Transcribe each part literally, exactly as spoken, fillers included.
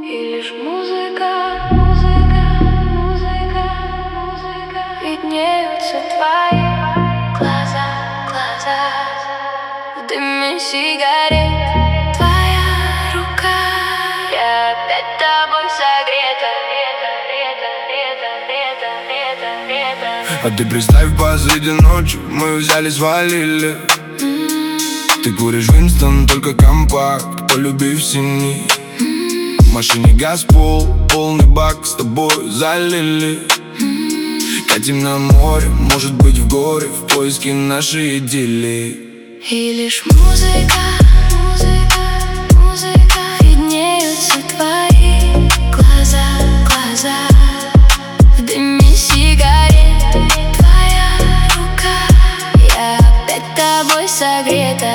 И лишь музыка, музыка, музыка, музыка. Виднеются твои глаза, глаза в дыме сигарет. Твоя рука, я опять тобой согрета. А ты представь, посреди ночи мы взяли, свалили. Ты куришь Винстон, только компакт, полюбив синий. В машине газ пол, полный бак, с тобой залили. Катим на море, может быть в горе, в поиске нашей идиллии. И лишь музыка, музыка, музыка. Виднеются твои глаза, глаза в дыме сигарет. Твоя рука, я опять тобой согрета.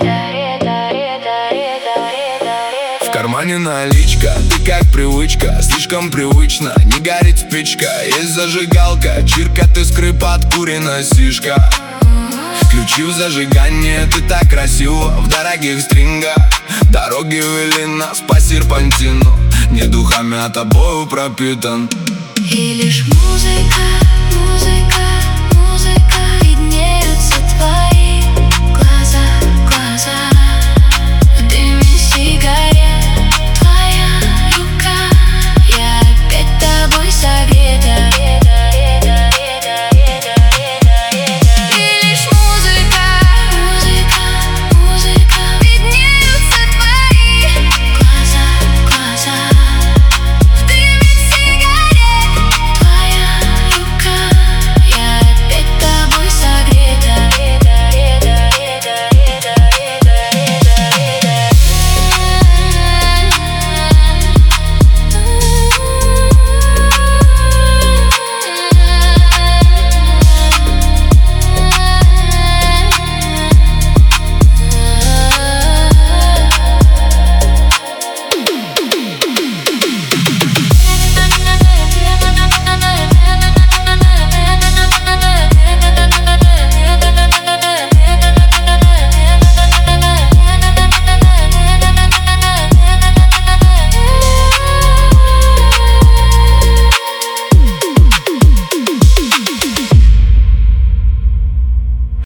В кармане наличка, ты как привычка, слишком привычно, не горит спичка. Есть зажигалка, чиркает искры, подкурена сишка. Включив зажигание, ты так красиво в дорогих стрингах. Дороги вели нас по серпантину, не духами, а тобою пропитан. И лишь музыка, музыка.